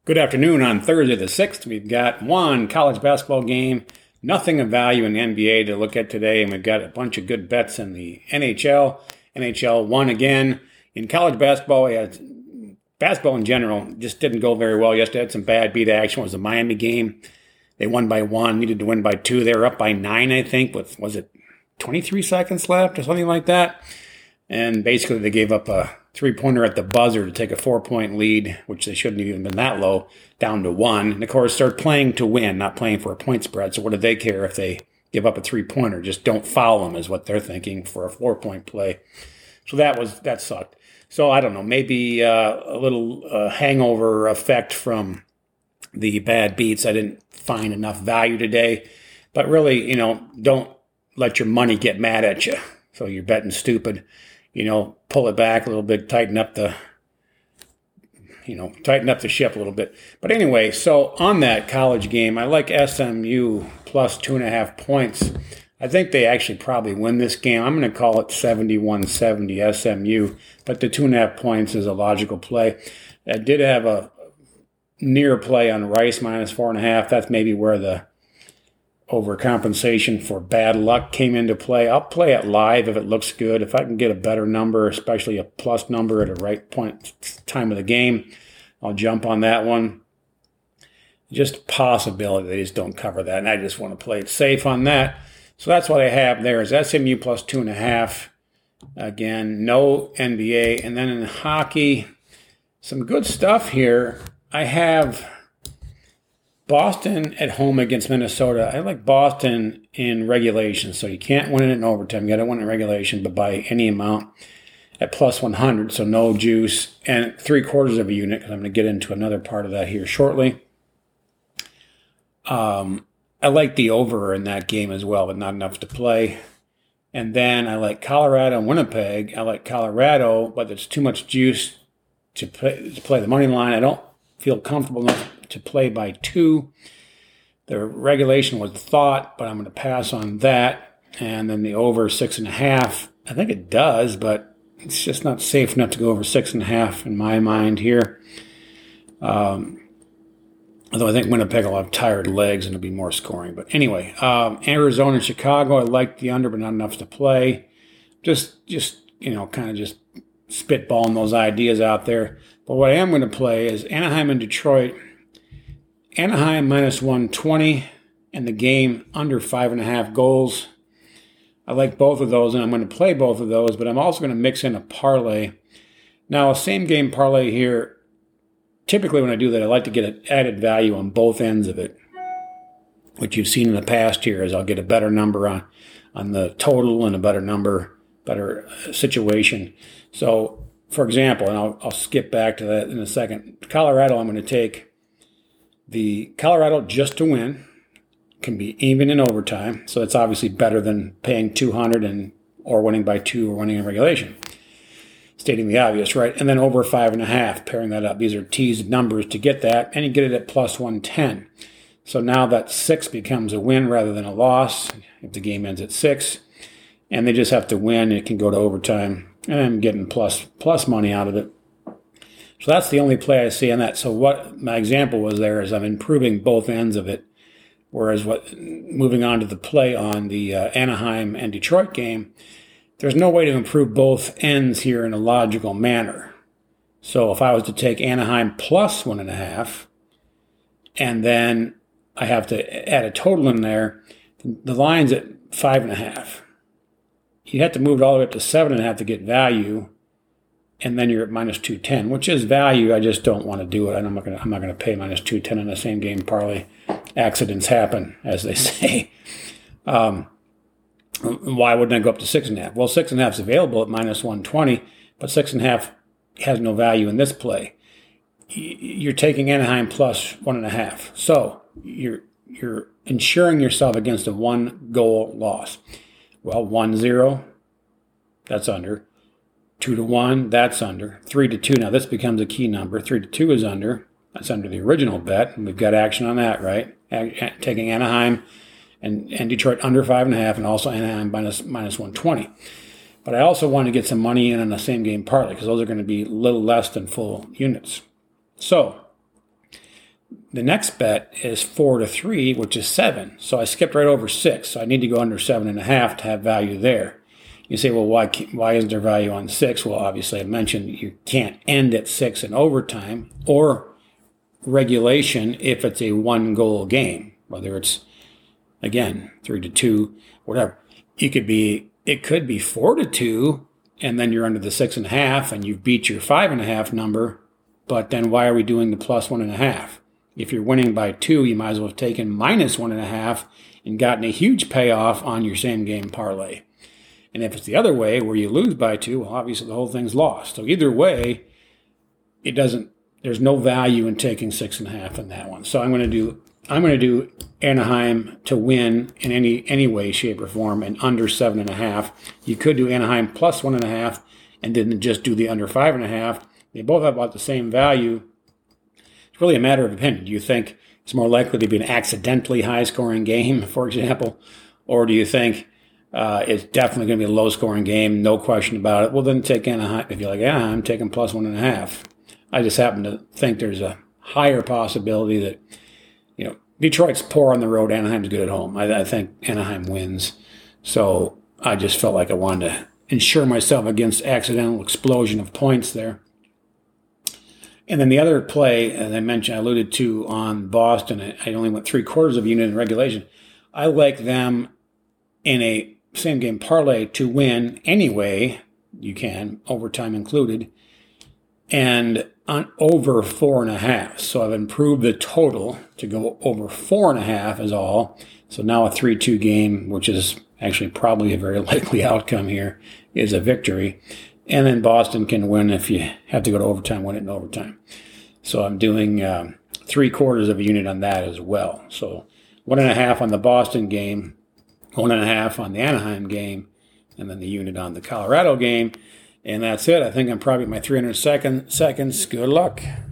Good afternoon. On Thursday the 6th, we've got one college basketball game, nothing of value in the NBA to look at today, and we've got a bunch of good bets in the NHL. NHL won again. In college basketball, basketball in general just didn't go very well yesterday. Had some bad beat action. It was the Miami game. They won by 1, needed to win by 2. They were up by 9, I think, with, 23 seconds left or something like that? And basically they gave up a three-pointer at the buzzer to take a 4-point lead, which they shouldn't have even been that low, down to 1. And, of course, they're playing to win, not playing for a point spread. So what do they care if they give up a three-pointer? Just don't foul them is what they're thinking for a 4-point play. So that sucked. So I don't know, maybe a little hangover effect from the bad beats. I didn't find enough value today. But really, don't let your money get mad at you. So you're betting stupid. Pull it back a little bit, tighten up the ship a little bit. But anyway, so on that college game, I like SMU plus 2.5 points. I think they actually probably win this game. I'm going to call it 71-70 SMU, but the 2.5 points is a logical play. I did have a near play on Rice minus 4.5. That's maybe where the overcompensation for bad luck came into play. I'll play it live if it looks good. If I can get a better number, especially a plus number at a right time of the game, I'll jump on that one. Just a possibility they just don't cover that, and I just want to play it safe on that. So that's what I have there is SMU plus 2.5. Again, no NBA. And then in hockey, some good stuff here. I have Boston at home against Minnesota. I like Boston in regulation, so you can't win it in overtime. You got to win in regulation, but by any amount at plus 100, so no juice, and 3/4 of a unit, because I'm going to get into another part of that here shortly. I like the over in that game as well, but not enough to play. And then I like Colorado and Winnipeg. I like Colorado, but there's too much juice to play the money line. I don't feel comfortable enough to play by 2. The regulation was thought, but I'm going to pass on that. And then the over 6.5. I think it does, but it's just not safe enough to go over 6.5 in my mind here. Although I think Winnipeg will have tired legs and it'll be more scoring. But anyway, Arizona and Chicago, I like the under, but not enough to play. Just kind of just spitballing those ideas out there. But what I am going to play is Anaheim and Detroit. Anaheim minus 120 and the game under 5.5 goals. I like both of those, and I'm going to play both of those, but I'm also going to mix in a parlay. Now, a same game parlay here, typically when I do that, I like to get an added value on both ends of it. What you've seen in the past here is I'll get a better number on the total and a better situation. So, for example, and I'll skip back to that in a second. Colorado, I'm going to take the Colorado just to win. Can be even in overtime, so it's obviously better than paying 200 or winning by 2 or winning in regulation. Stating the obvious, right? And then over 5.5, pairing that up. These are teased numbers to get that, and you get it at plus 110. So now that 6 becomes a win rather than a loss if the game ends at 6. And they just have to win. It can go to overtime, and I'm getting plus money out of it. So that's the only play I see on that. So what my example was there is I'm improving both ends of it. Whereas moving on to the play on the Anaheim and Detroit game, there's no way to improve both ends here in a logical manner. So if I was to take Anaheim plus 1.5, and then I have to add a total in there, the line's at 5.5. You have to move it all the way up to 7.5 to get value, and then you're at minus 210, which is value. I just don't want to do it, and I'm not going to pay minus 210 in the same game parlay. Accidents happen, as they say. Why wouldn't I go up to 6.5? Well, 6.5 is available at minus 120, but 6.5 has no value in this play. You're taking Anaheim plus 1.5, so you're insuring yourself against a 1-goal loss. Well, 1-0, that's under. 2-1, that's under. 3-2, now this becomes a key number. 3-2 is under. That's under the original bet, and we've got action on that, right? Taking Anaheim and Detroit under 5.5, and also Anaheim minus 120. But I also want to get some money in on the same game parlay, because those are going to be a little less than full units. So the next bet is 4-3, which is 7. So I skipped right over 6. So I need to go under 7.5 to have value there. You say, well, why isn't there value on 6? Well, obviously I mentioned you can't end at 6 in overtime or regulation if it's a 1-goal game, whether it's, again, 3-2, whatever. It could be 4-2, and then you're under the 6.5 and you've beat your 5.5 number, but then why are we doing the plus 1.5? If you're winning by 2, you might as well have taken minus 1.5 and gotten a huge payoff on your same game parlay. And if it's the other way, where you lose by 2, well, obviously the whole thing's lost. So either way, there's no value in taking 6.5 in that one. So I'm going to do Anaheim to win in any way, shape, or form, and under 7.5. You could do Anaheim plus 1.5 and then just do the under 5.5. They both have about the same value. It's really a matter of opinion. Do you think it's more likely to be an accidentally high-scoring game, for example, or do you think it's definitely going to be a low-scoring game, no question about it? Well, then take Anaheim. If you like Anaheim, take them plus 1.5. I just happen to think there's a higher possibility that, Detroit's poor on the road, Anaheim's good at home. I think Anaheim wins. So I just felt like I wanted to ensure myself against accidental explosion of points there. And then the other play, as I mentioned, I alluded to on Boston, I only went 3/4 of a unit in regulation. I like them in a same game parlay to win anyway, you can, overtime included, and on over 4.5. So I've improved the total to go over 4.5 is all. So now a 3-2 game, which is actually probably a very likely outcome here, is a victory. And then Boston can win if you have to go to overtime, win it in overtime. So I'm doing 3/4 of a unit on that as well. So 1.5 on the Boston game, 1.5 on the Anaheim game, and then the unit on the Colorado game. And that's it. I think I'm probably at my 300 seconds. Good luck.